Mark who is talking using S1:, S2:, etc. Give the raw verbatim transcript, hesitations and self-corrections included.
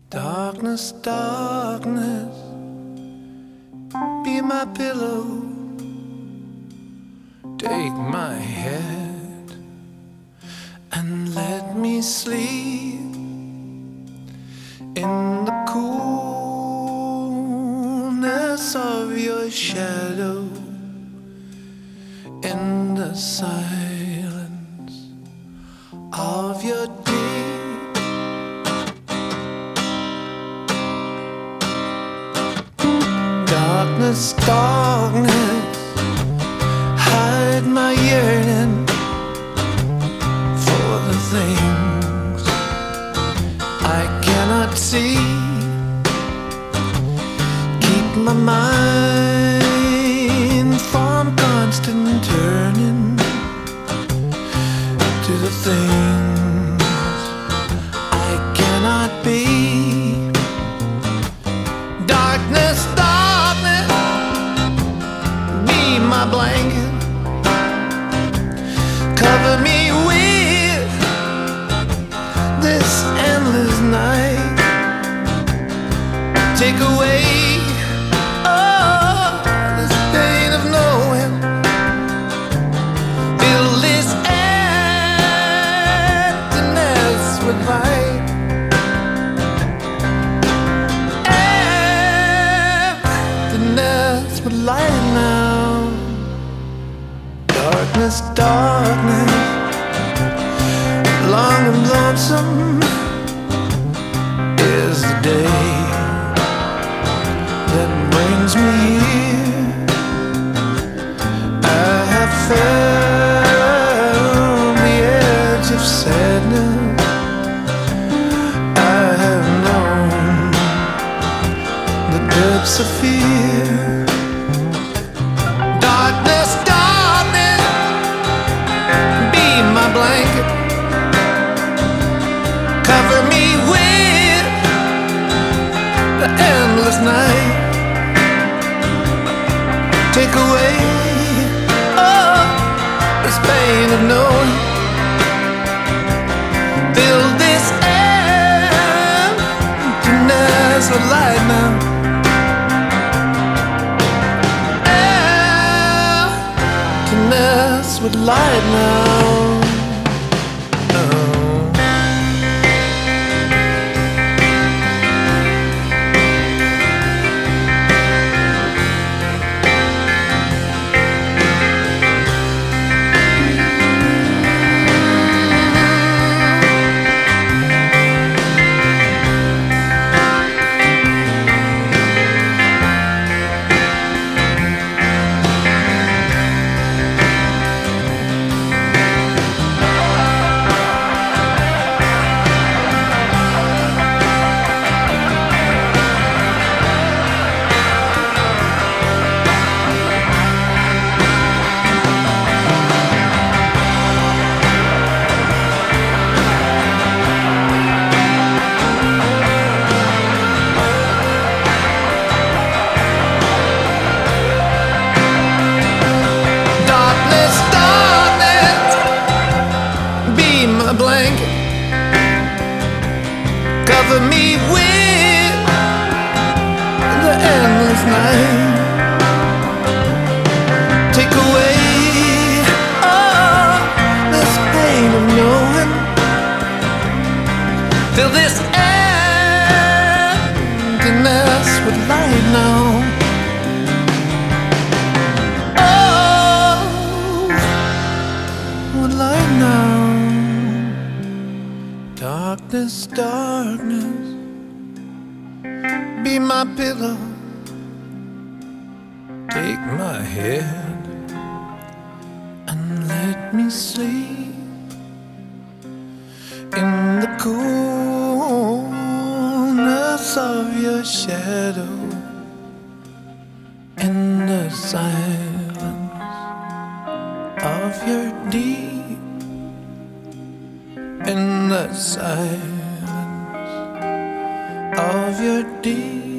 S1: Darkness, darkness, be my pillow. Take my head and let me sleep in the coolness of your shadow, in the silence of your deep. Darkness, darkness, hide my yearning for the things I cannot see. Keep my mind from constant turning to the things I cannot be. Darkness, darkness, be my blanket. Cover me with this endless night. Take away all this pain of knowing. Fill this emptiness with light. Emptiness with light now. Darkness, darkness, long and lonesome is the day that brings me here. I have found the edge of sadness. I have known the depths of fear. Darkness, darkness, be my blanket. Cover me with the endless night. Take away all this pain of knowing. Fill this emptiness with light now. Emptiness with light now. Blanket, cover me with the endless night. Take away all this pain of knowing. Fill this emptiness with light now. Oh, with light now. Darkness, darkness, be my pillow. Take my head and let me sleep in the coolness of your shadow, in the silence of your deep. In the silence of your deep.